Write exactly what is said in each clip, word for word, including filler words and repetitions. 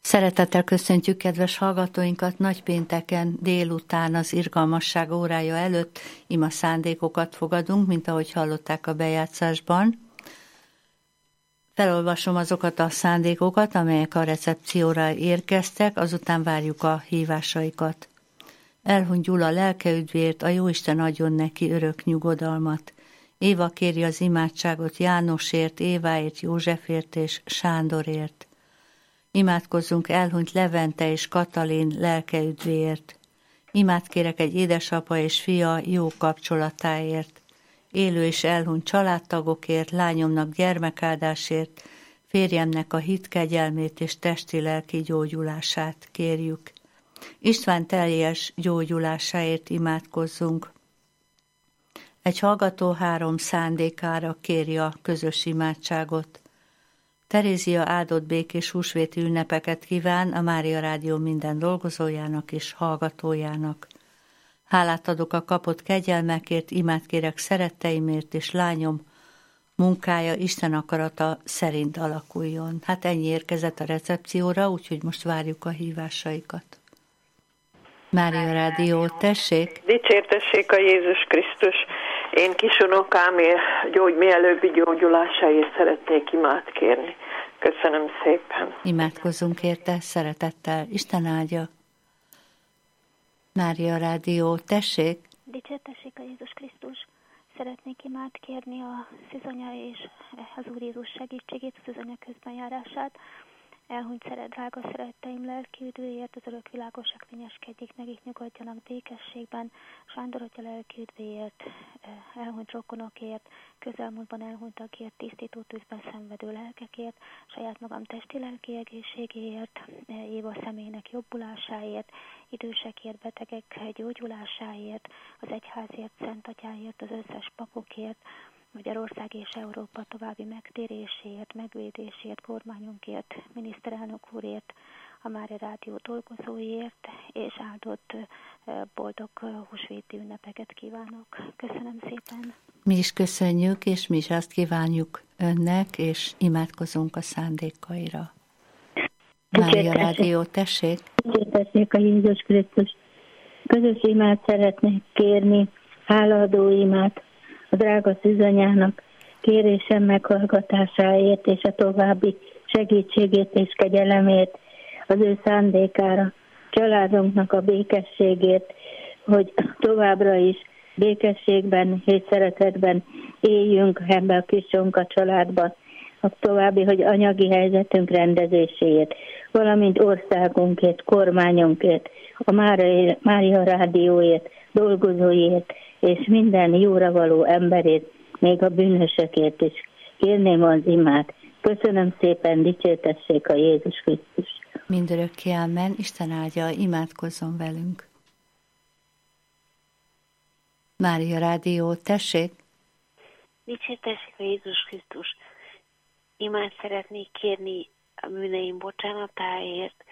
Szeretettel köszöntjük kedves hallgatóinkat nagypénteken délután az irgalmasság órája előtt. Ima szándékokat fogadunk, mint ahogy hallották a bejátszásban. Felolvasom azokat a szándékokat, amelyek a recepcióra érkeztek, azután várjuk a hívásaikat. Elhunyt Gyula lelkeüdvért, a Jóisten adjon neki örök nyugodalmat. Éva kéri az imádságot Jánosért, Éváért, Józsefért és Sándorért. Imádkozzunk elhunyt Levente és Katalin lelkeüdvéért. Imát kérek egy édesapa és fia jó kapcsolatáért. Élő és elhunyt családtagokért, lányomnak gyermekáldásért, férjemnek a hit kegyelmét és testi-lelki gyógyulását kérjük. István teljes gyógyulásáért imádkozzunk. Egy hallgató három szándékára kéri a közös imádságot. Terézia áldott békés húsvéti ünnepeket kíván a Mária Rádió minden dolgozójának és hallgatójának. Hálát adok a kapott kegyelmekért, imát kérek szeretteimért, és lányom munkája Isten akarata szerint alakuljon. Hát ennyi érkezett a recepcióra, úgyhogy most várjuk a hívásaikat. Mária Rádió, tessék! Dicsértessék a Jézus Krisztus! Én kisunokám gyógy, mielőbbi gyógyulásáért szeretnék imát kérni. Köszönöm szépen. Imádkozzunk érte, szeretettel. Isten áldja. Mária Rádió, tessék. Dicsértessék a Jézus Krisztus. Szeretnék imát kérni a szűzanya és az Úr Jézus segítségét, a szűzanya közbenjárását. Elhunyt szeret, drága szeretteim lelki üdvéért, az örök világosság fényeskedjék, nekik nyugodjanak békességben, Sándor atya lelki üdvéért, elhunyt rokonokért, közelmúltban elhunytakért, tisztító tűzben szenvedő lelkekért, saját magam testi-lelki egészségéért, Éva személynek jobbulásáért, idősekért, betegek gyógyulásáért, az egyházért, Szent Atyáért, az összes papokért, Magyarország és Európa további megtéréséért, megvédésért, kormányunkért, miniszterelnök úrért, a Mária Rádió dolgozóiért, és áldott boldog húsvéti ünnepeket kívánok. Köszönöm szépen! Mi is köszönjük, és mi is azt kívánjuk önnek, és imádkozunk a szándékaira. Mária Rádió, tessék! Tessék a Jézus Krisztus! Közös imát szeretnék kérni, hálaadó imát, a drága szűzanyának kérésem meghallgatásáért és a további segítségét és kegyelemért, az ő szándékára, családunknak a békességért, hogy továbbra is békességben és szeretetben éljünk ebbe a kis csonka családba, a további, hogy anyagi helyzetünk rendezéséért, valamint országunkért, kormányunkért, a Mária, Mária Rádióért, dolgozóért, és minden jóra való emberét, még a bűnösökért is. Kérném az imát. Köszönöm szépen, dicsértessék a Jézus Krisztus. Mindörökké amen, Isten áldja, imádkozzon velünk. Mária Rádió, tessék! Dicsértessék a Jézus Krisztus. Imát szeretnék kérni a bűneim bocsánatáért,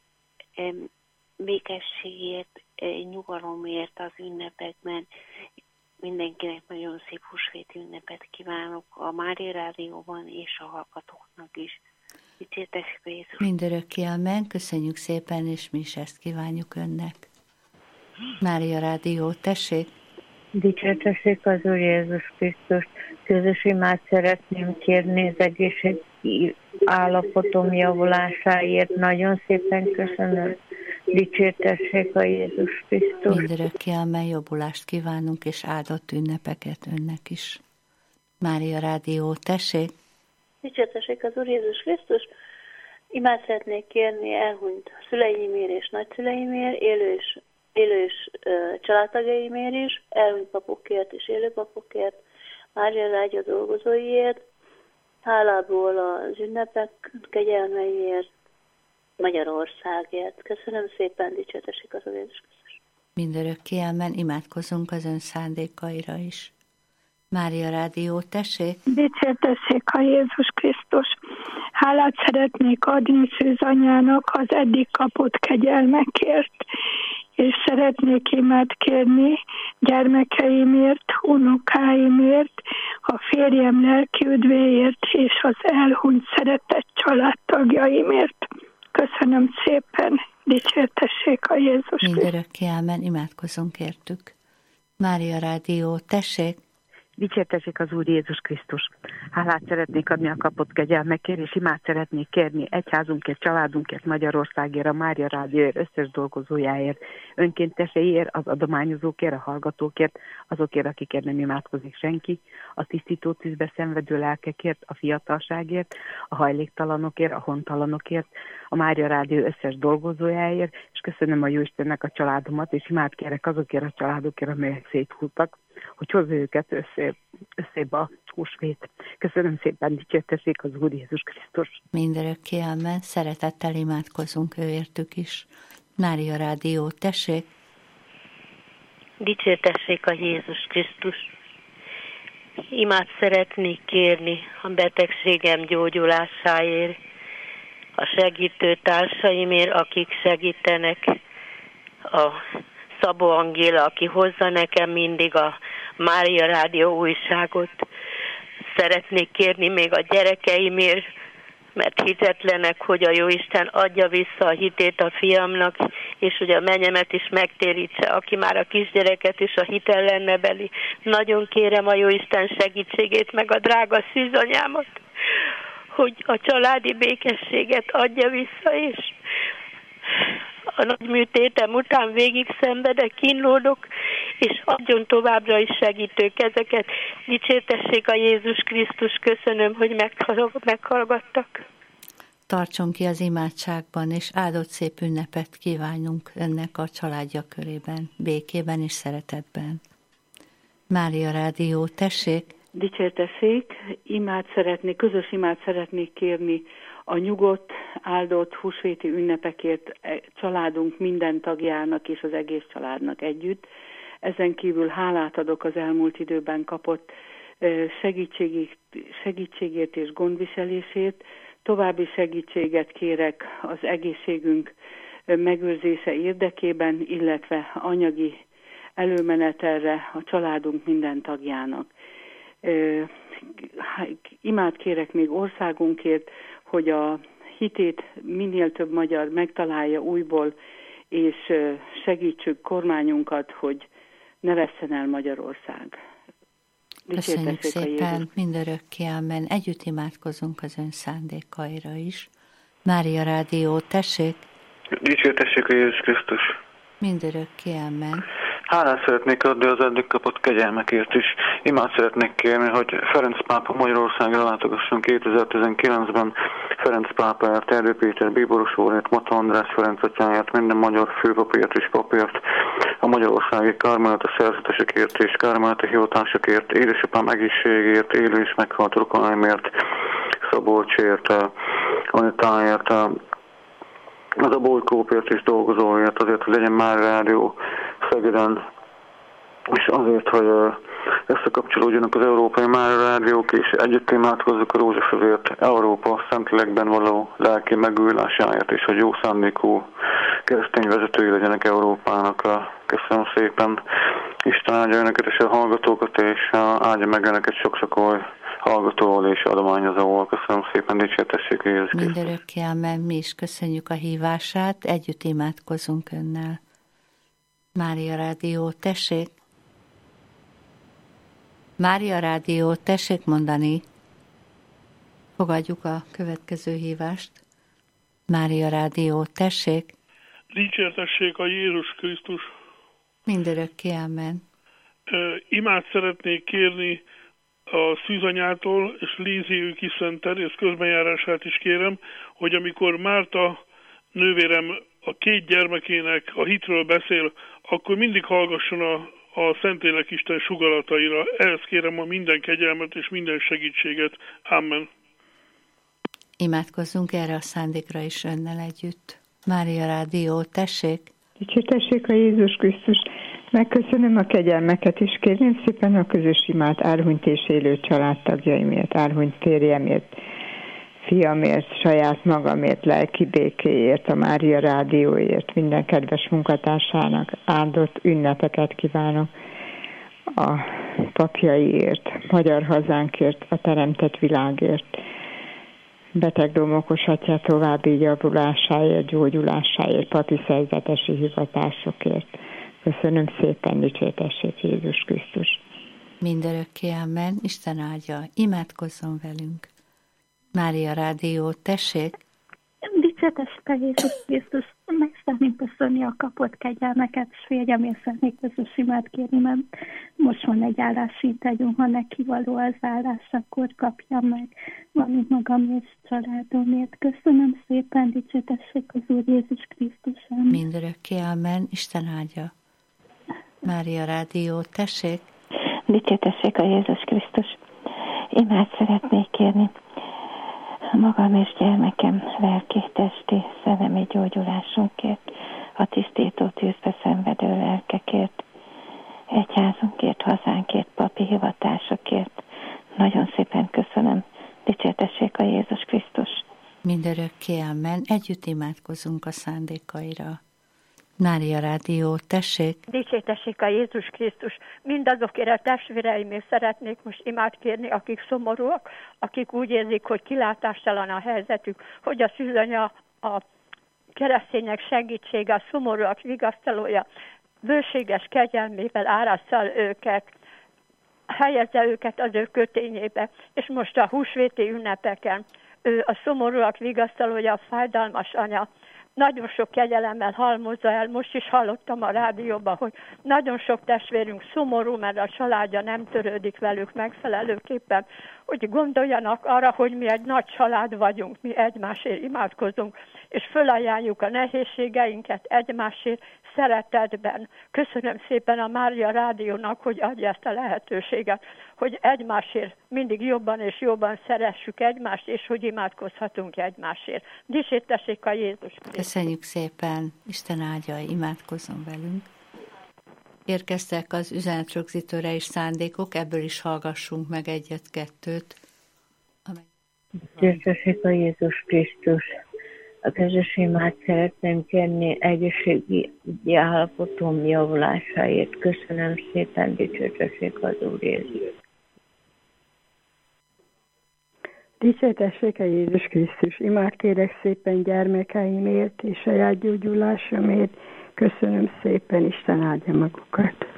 békességért, nyugalomért az ünnepekben. Mindenkinek nagyon szép húsvéti ünnepet kívánok a Mária Rádióban és a hallgatóknak is. Dicsértessék a Jézus. Mindörökké amen, köszönjük szépen, és mi is ezt kívánjuk önnek. Mária Rádió, tessék! Dicsértessék az Úr Jézus Krisztus. Közös imát szeretném kérni az egészségi állapotom javulásáért. Nagyon szépen köszönöm. Dicsértessék a Jézus Krisztus. Mindörökké amen, jobbulást kívánunk, és áldott ünnepeket önnek is. Mária Rádió, tessék! Dicsértessék az Úr Jézus Krisztus. Imát szeretnék kérni elhunyt szüleimért és nagyszüleimért, élő és, élő és uh, családtagjaimért is, elhunyt papokért és élő papokért, Mária Rádió dolgozóiért, hálából az ünnepek kegyelmeiért, Magyarországért. Köszönöm szépen, dicsértessék az Úr Jézus Krisztus. Mindörökké amen, imádkozunk az ön szándékaira is. Mária Rádió, tessék! Dicsértessék a Jézus Krisztus! Hálát szeretnék adni szűzanyának az eddig kapott kegyelmekért, és szeretnék imát kérni gyermekeimért, unokáimért, a férjem lelki üdvéért, és az elhunyt szeretett családtagjaimért. Köszönöm szépen, dicsértessék a Jézus Krisztus. Mindörökké ámen, imádkozunk értük. Mária Rádió, tessék! Dicsértessék az Úr Jézus Krisztus. Hálát szeretnék adni a kapott kegyelmekért, és imát szeretnék kérni egyházunkért, családunkért, Magyarországért, a Mária Rádióért, összes dolgozójáért, önkénteseiért, az adományozókért, a hallgatókért, azokért, akikért nem imádkozik senki, a tisztító tűzbe szenvedő lelkekért, a fiatalságért, a hajléktalanokért, a hontalanokért, a Mária Rádió összes dolgozójáért, és köszönöm a Jóistennek a családomat, és imát kérek azokért a családokért, amelyek széthúztak, hogy hozza őket össze, összébe a húsvét. Köszönöm szépen, dicsértessék az Úr Jézus Krisztus. Mindörökké ámen, szeretettel imádkozunk őértük is. Mária Rádió, tessék! Dicsértessék a Jézus Krisztus. Imát szeretnék kérni a betegségem gyógyulásáért, a segítő társaimért, akik segítenek, a Szabó Angéla, aki hozza nekem mindig a Mária Rádió újságot. Szeretnék kérni még a gyerekeimért, mert hitetlenek, hogy a Jóisten adja vissza a hitét a fiamnak, és hogy a menyemet is megtérítse, aki már a kisgyereket is a hitellen neveli. Nagyon kérem a Jóisten segítségét, meg a drága szűzanyámat, hogy a családi békességet adja vissza, és a nagy műtétem után végig szenvedek, kínlódok, és adjon továbbra is segítő kezeket. Dicsértessék a Jézus Krisztus, köszönöm, hogy meghallgattak. Tartson ki az imádságban, és áldott szép ünnepet kívánunk önnek a családja körében, békében és szeretetben. Mária Rádió, tessék! Dicsértessék, imát szeretnék, közös imát szeretnék kérni a nyugodt, áldott húsvéti ünnepekért családunk minden tagjának és az egész családnak együtt. Ezen kívül hálát adok az elmúlt időben kapott segítségért, segítségért és gondviselésért. További segítséget kérek az egészségünk megőrzése érdekében, illetve anyagi előmenetelre a családunk minden tagjának. Imát kérek még országunkért, hogy a hitét minél több magyar megtalálja újból, és segítsük kormányunkat, hogy ne vesszen el Magyarország. Köszönjük szépen, mindörökké ámen. Együtt imádkozunk az ön szándékaira is. Mária Rádió, tessék! Dicsértessék a Jézus Krisztus! Mindörökké ámen. Hálát szeretnék adni az eddig kapott kegyelmekért is. Imát szeretnék kérni, hogy Ferenc pápa Magyarországra látogasson kétezer-tizenkilencben. Ferenc pápáért, Erdő Péter bíboros úrért, Mata András Ferenc atyáért, minden magyar főpapért és papért, a magyarországi kármelete szerzetesekért és kármelete hivatásokért, édesapám egészségért, élő és meghalt rokonaimért, Szabolcsért, Anitáért, az a bolykópért is dolgozóért, azért, hogy legyen már rádió Szegeden, és azért, hogy összekapcsolódjanak az európai már rádiók, és együtt imádkozzuk a rózsafövért Európa szentlélekben való lelki megújulásáért, és hogy jó szándékú keresztény vezetői legyenek Európának. Köszönöm szépen. Isten áldja önöket és a hallgatókat, és áldja meg önöket sok-sok oly hallgatóval és adományozóval. Köszönöm szépen, dicsértessék a Jézus Krisztus. Mindörökké ámen, mi is köszönjük a hívását, együtt imádkozunk önnel. Mária Rádió, tessék! Mária Rádió, tessék mondani! Fogadjuk a következő hívást. Mária Rádió, tessék! Dicsértessék a Jézus Krisztus! Mindörökké ámen. Imát szeretnék kérni a szűzanyától, és Lízi ő kiszenter, és közbenjárását is kérem, hogy amikor Márta nővérem a két gyermekének a hitről beszél, akkor mindig hallgasson a, a Szentlélek Isten sugalataira. Ehhez kérem a minden kegyelmet és minden segítséget. Amen. Imádkozzunk erre a szándékra is önnel együtt. Mária Rádió, tessék! Dicsértessék a Jézus Krisztus! Megköszönöm a kegyelmeket, és kérném szépen a közös imát árhunyt és élő családtagjaimért, árhunyt férjemért, fiamért, saját magamért, lelki békéért, a Mária Rádióért, minden kedves munkatársának áldott ünnepeket kívánok, a papjaiért, magyar hazánkért, a teremtett világért. beteg domokosatja további javulásáért, gyógyulásáért, papi szerzetesi hivatásokért. Köszönöm szépen, dicsértessék Jézus Krisztus. Mindörökké amen, Isten áldja, imádkozzon velünk. Mária Rádió, tessék! Dicsértessék a Jézus Krisztus, meg szeretnénk köszönni a kapott kegyelmeket, és végyemért szeretnék közös imát kérni, mert most van egy állásinterjúm, ha neki való az állás, akkor kapja meg, valamint magam és családomért. Köszönöm szépen, dicsértessék az Úr Jézus Krisztus. Mindörökké amen, Isten áldja. Mária Rádió, tessék! Dicsértessék a Jézus Krisztus. Imát szeretnék kérni magam és gyermekem lelki, testi, szellemi gyógyulásunkért, a tisztító tűzbe szenvedő lelkekért, egyházunkért, hazánkért, papi hivatásokért. Nagyon szépen köszönöm. Dicsértessék a Jézus Krisztus. Mindörökké amen. Együtt imádkozunk a szándékaira. Mária Rádió, tessék! Dicsértessék a Jézus Krisztus! Mindazokért a testvéreimért szeretnék most imát kérni, akik szomorúak, akik úgy érzik, hogy kilátástalan a helyzetük, hogy a szűzanya, a keresztények segítsége, a szomorúak vigasztalója, bőséges kegyelmével árassza őket, helyezze őket az ő kötényébe, és most a húsvéti ünnepeken ő a szomorúak vigasztalója, a fájdalmas anya, nagyon sok kegyelemmel halmozza el. Most is hallottam a rádióban, hogy nagyon sok testvérünk szomorú, mert a családja nem törődik velük megfelelőképpen, hogy gondoljanak arra, hogy mi egy nagy család vagyunk, mi egymásért imádkozunk, és fölajánljuk a nehézségeinket egymásért szeretetben. Köszönöm szépen a Mária Rádiónak, hogy adja ezt a lehetőséget, hogy egymásért mindig jobban és jobban szeressük egymást, és hogy imádkozhatunk egymásért. Dicsértessék a Jézus Krisztus. Köszönjük szépen, Isten áldja, imádkozzon velünk. Érkeztek az üzenetrögzítőre is szándékok, ebből is hallgassunk meg egyet-kettőt. Dicsértessék a Jézus Krisztus. A közös imát szeretném kérni egészségi állapotom javulásáért. Köszönöm szépen, dicsértessék az Úr Jézus. Dicsértessék a Jézus Krisztus. Imát kérek szépen gyermekeimért és saját gyógyulásomért. Köszönöm szépen, Isten áldja magukat.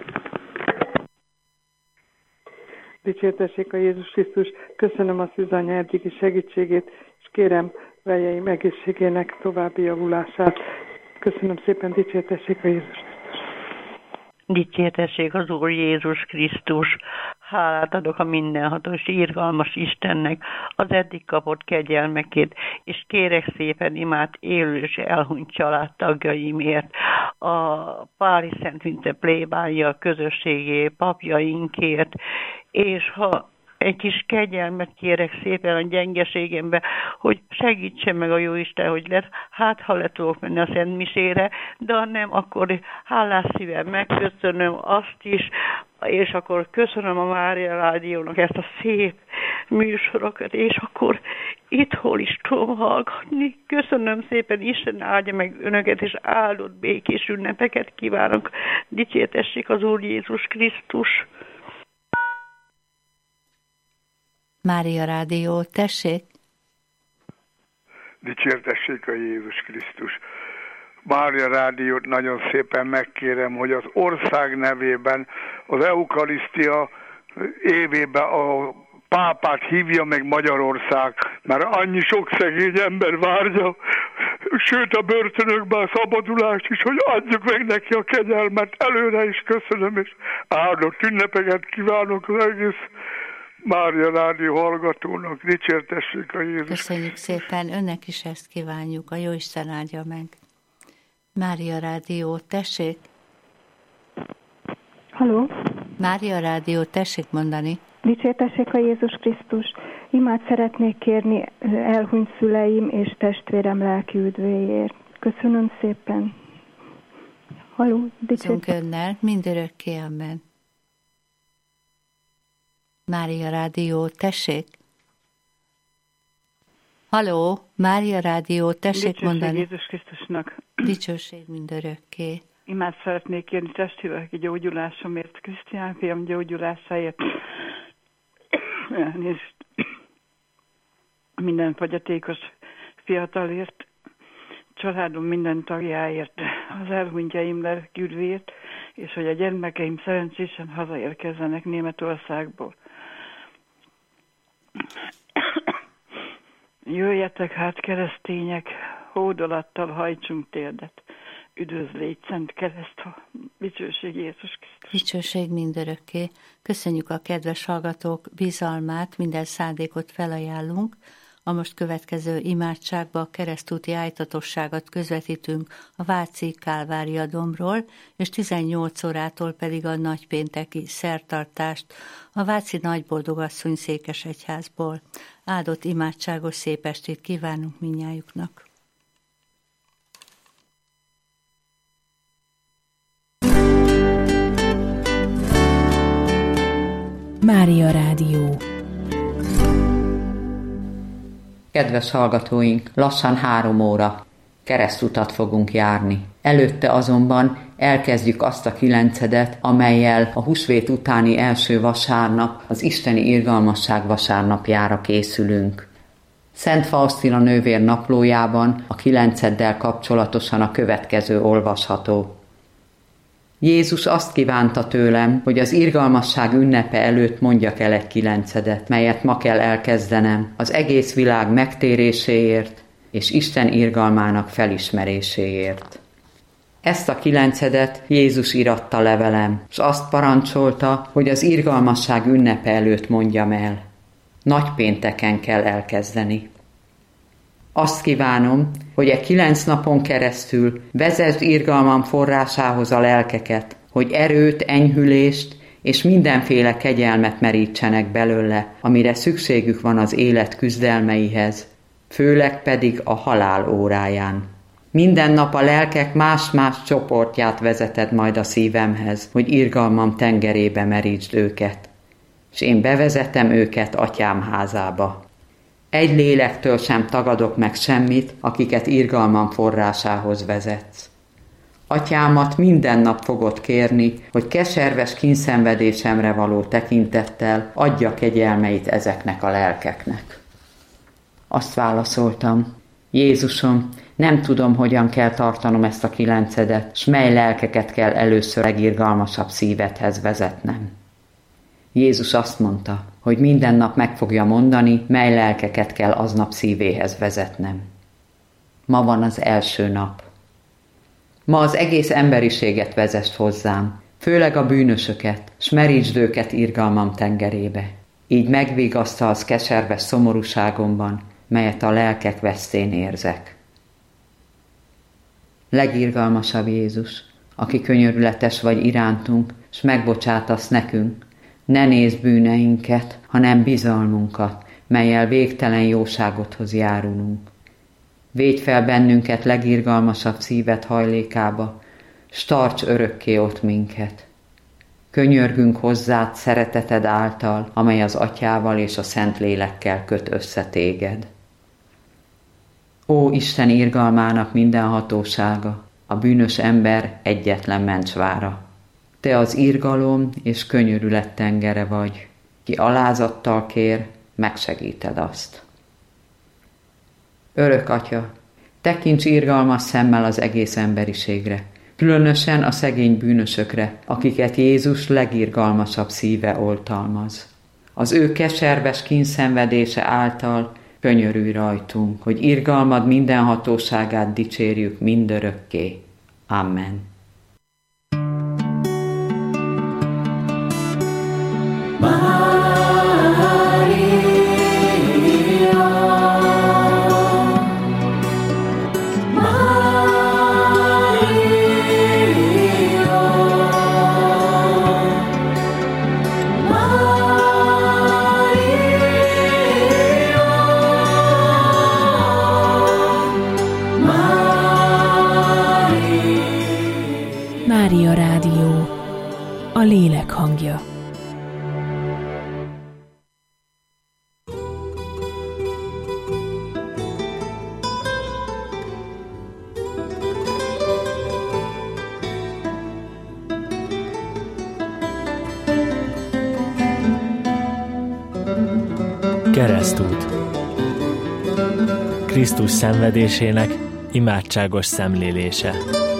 Dicsértessék a Jézus Krisztus. Köszönöm a szűzanya eddigi segítségét, és kérem veljeim egészségének további javulását. Köszönöm szépen, dicsértessék a Jézus Krisztus. Dicsértessék az Úr Jézus Krisztus. Hálát adok a mindenható és irgalmas Istennek az eddig kapott kegyelmekért, és kérek szépen imát élő és elhunyt családtagjaimért, a Páli Szent Vince plébánia közösségé, papjainkért, és ha egy kis kegyelmet kérek szépen a gyengeségembe, hogy segítsen meg a Jóisten, hogy lehet, hát ha le tudok menni a Szent Misére, de ha nem, akkor hálás szívvel megköszönöm azt is, és akkor köszönöm a Mária Rádiónak ezt a szép műsorokat, és akkor itthon is tudom hallgatni. Köszönöm szépen, Isten áldja meg önöket, és áldott békés ünnepeket kívánok. Dicsértessék az Úr Jézus Krisztus. Mária Rádió, tessék! Dicsértessék a Jézus Krisztus. Mária Rádiót nagyon szépen megkérem, hogy az ország nevében, az eukarisztia évében a pápát hívja meg Magyarország, mert annyi sok szegény ember várja, sőt a börtönökben a szabadulást is, hogy adjuk meg neki a kegyelmet. Előre is köszönöm, és áldott ünnepeket kívánok az egész Mária Rádió hallgatónak. Dicsértessék a Jézus. Köszönjük szépen, önnek is ezt kívánjuk, a Jóisten áldja meg. Mária Rádió, tessék! Halló? Mária Rádió, tessék mondani. Dicsértessék a Jézus Krisztus. Imát szeretnék kérni elhunyt szüleim és testvérem lelki üdvéért. Köszönöm szépen. Halló? Dicsértessék önnel, mindörökké amen. Mária Rádió, tessék! Halló, Mária Rádió, tessék Dicsőség mondani. Jézus Krisztusnak. Dicsőség mindörökké. Imát szeretnék kérni testvérek gyógyulásomért, Krisztián fiam gyógyulásáért. Elnézést. minden fogyatékos fiatalért, családom minden tagjáért, az elhunytjaim lelküdvért, és hogy a gyermekeim szerencsésen hazaérkezzenek Németországból. Jöjjetek hát, keresztények, hódolattal hajtsunk térdet. Üdvözlégy Szent Kereszt, dicsőség Jézus Krisztus. Dicsőség mindörökké. Köszönjük a kedves hallgatók bizalmát, minden szándékot felajánlunk. A most következő imádságba a keresztúti ájtatosságot közvetítünk a Váci Kálvária dombról, és tizennyolc órától pedig a nagypénteki szertartást a Váci Nagyboldogasszony székesegyházból. Áldott imádságos szép estét kívánunk mindnyájuknak! Mária Rádió. Kedves hallgatóink, lassan három óra keresztutat fogunk járni. Előtte azonban elkezdjük azt a kilencedet, amellyel a húsvét utáni első vasárnap, az Isteni Irgalmasság vasárnapjára készülünk. Szent Faustina nővér naplójában a kilenceddel kapcsolatosan a következő olvasható. Jézus azt kívánta tőlem, hogy az irgalmasság ünnepe előtt mondjak el egy kilencedet, melyet ma kell elkezdenem az egész világ megtéréséért és Isten irgalmának felismeréséért. Ezt a kilencedet Jézus íratta levelem, és azt parancsolta, hogy az irgalmasság ünnepe előtt mondjam el. Nagypénteken kell elkezdeni. Azt kívánom, hogy e kilenc napon keresztül vezesd irgalmam forrásához a lelkeket, hogy erőt, enyhülést és mindenféle kegyelmet merítsenek belőle, amire szükségük van az élet küzdelmeihez, főleg pedig a halál óráján. Minden nap a lelkek más-más csoportját vezeted majd a szívemhez, hogy irgalmam tengerébe merítsd őket, és én bevezetem őket atyám házába. Egy lélektől sem tagadok meg semmit, akiket irgalmam forrásához vezetsz. Atyámat minden nap fogod kérni, hogy keserves kínszenvedésemre való tekintettel adja kegyelmeit ezeknek a lelkeknek. Azt válaszoltam, Jézusom, nem tudom, hogyan kell tartanom ezt a kilencedet, s mely lelkeket kell először legirgalmasabb szívedhez vezetnem. Jézus azt mondta, hogy minden nap meg fogja mondani, mely lelkeket kell aznap szívéhez vezetnem. Ma van az első nap. Ma az egész emberiséget vezest hozzám, főleg a bűnösöket, s merítsd őket irgalmam tengerébe. Így megvigasztalsz keserves szomorúságomban, melyet a lelkek vesztén érzek. Legirgalmasabb Jézus, aki könyörületes vagy irántunk, s megbocsátasz nekünk, ne nézd bűneinket, hanem bizalmunkat, mellyel végtelen jóságodhoz járulunk. Védj fel bennünket legirgalmasabb szíved hajlékába, s tarts örökké ott minket. Könyörgünk hozzád szereteted által, amely az Atyával és a Szentlélekkel köt össze téged. Ó, Isten irgalmának minden hatósága, a bűnös ember egyetlen mencsvára. Te az irgalom és könyörület tengere vagy, ki alázattal kér, megsegíted azt. Örök Atya, tekints irgalmas szemmel az egész emberiségre, különösen a szegény bűnösökre, akiket Jézus legirgalmasabb szíve oltalmaz. Az ő keserves kínszenvedése által könyörülj rajtunk, hogy irgalmad minden hatóságát dicsérjük mindörökké. Amen. Mária Rádió, a lélek hangja. Keresztút. Krisztus szenvedésének imádságos szemlélése.